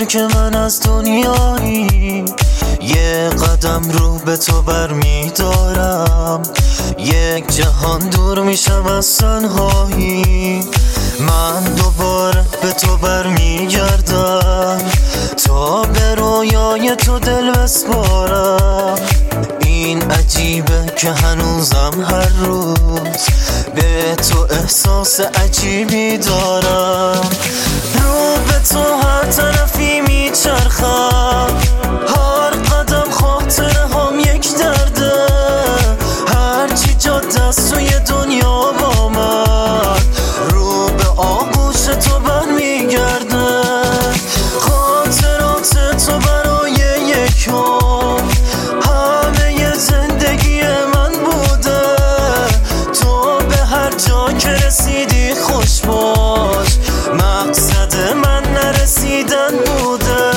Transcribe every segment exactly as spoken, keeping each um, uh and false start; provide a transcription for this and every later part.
انگار که من از دنیایی یه قدم رو به تو برمیدارم، یک جهان دور میشم از تنهایی. من دوباره به تو برمیگردم تا به رویای تو دل بسپارم. این عجیبه که هنوزم هر روز به تو احساس عجیبی دارم. رو به تو هر طرفی میچرخم، هر قدم خاطره هم یک درده. هرچی جاده است توی دنیا با من رو به آغوش تو برمیگرده. خاطرات تو برای یک عمر همه زندگی من بوده. تو به هر جا که رسیدی خوش باش، مقصد من نرسیدن بوده.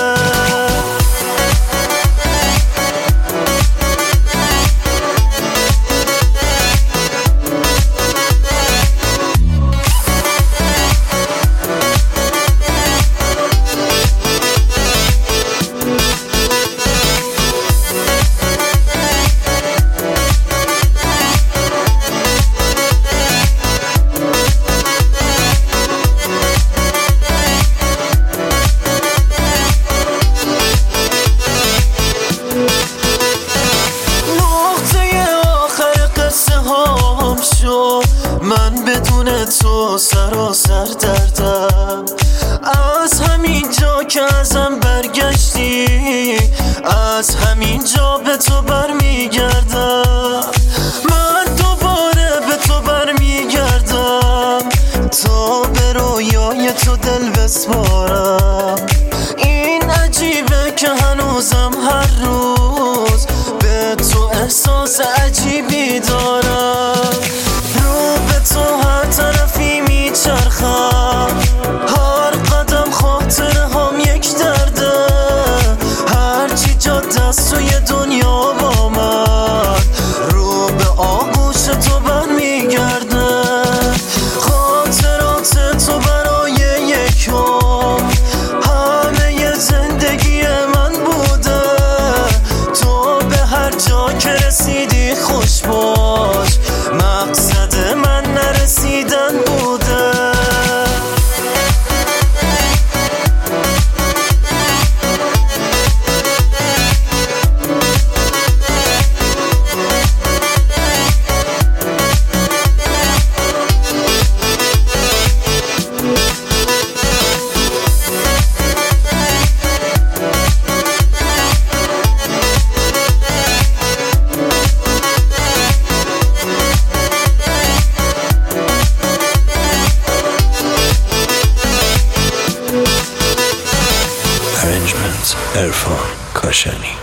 من بدون تو سراسر دردم، از همین جا که ازم برگشتی، از همین جا به تو برمیگردم. من دوباره به تو برمیگردم تا به رویای تو دل بسپارم. این عجیبه که هنوزم هر روز به تو احساس عجیبی دارم. تو هر طرفی میچرخم، هر قدم خاطره هم یک درده. هرچی جاده است توی دنیا با من رو به آغوش تو برمیگرده. خاطرات تو برای یک عمر همه زندگی من بوده. تو به هر جا که رسیدی خوش باش، مقصد من نرسیدن بوده. Arrangements عرفان کاشانی.